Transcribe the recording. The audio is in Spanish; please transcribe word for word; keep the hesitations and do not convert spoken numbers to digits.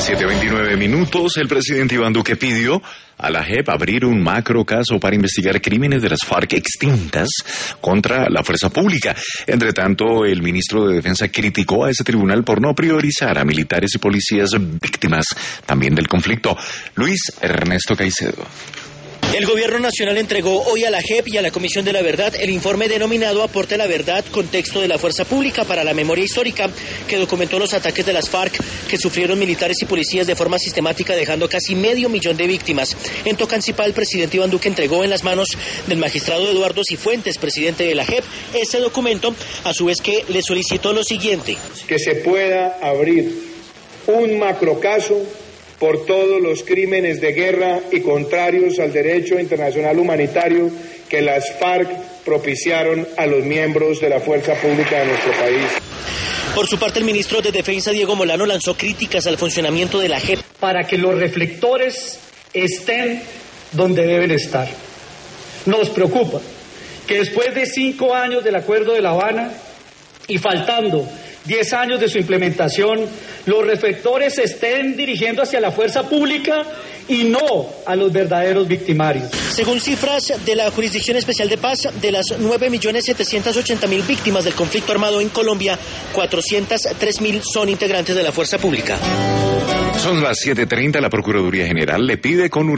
siete veintinueve minutos, el presidente Iván Duque pidió a la J E P abrir un macro caso para investigar crímenes de las FARC extintas contra la fuerza pública. Entre tanto, el ministro de Defensa criticó a ese tribunal por no priorizar a militares y policías víctimas también del conflicto. Luis Ernesto Caicedo. El Gobierno Nacional entregó hoy a la J E P y a la Comisión de la Verdad el informe denominado Aporte a la Verdad, Contexto de la Fuerza Pública para la Memoria Histórica, que documentó los ataques de las FARC que sufrieron militares y policías de forma sistemática, dejando casi medio millón de víctimas. En Tocancipá, el presidente Iván Duque entregó en las manos del magistrado Eduardo Cifuentes, presidente de la J E P, ese documento, a su vez que le solicitó lo siguiente: que se pueda abrir un macrocaso por todos los crímenes de guerra y contrarios al derecho internacional humanitario que las FARC propiciaron a los miembros de la fuerza pública de nuestro país. Por su parte, el ministro de Defensa, Diego Molano, lanzó críticas al funcionamiento de la J E P. Para que los reflectores estén donde deben estar. Nos preocupa que después de cinco años del Acuerdo de La Habana y faltando diez años de su implementación, los reflectores se estén dirigiendo hacia la fuerza pública y no a los verdaderos victimarios. Según cifras de la Jurisdicción Especial de Paz, de las nueve millones setecientos ochenta mil víctimas del conflicto armado en Colombia, cuatrocientos tres mil son integrantes de la fuerza pública. Son las siete treinta, la Procuraduría General le pide con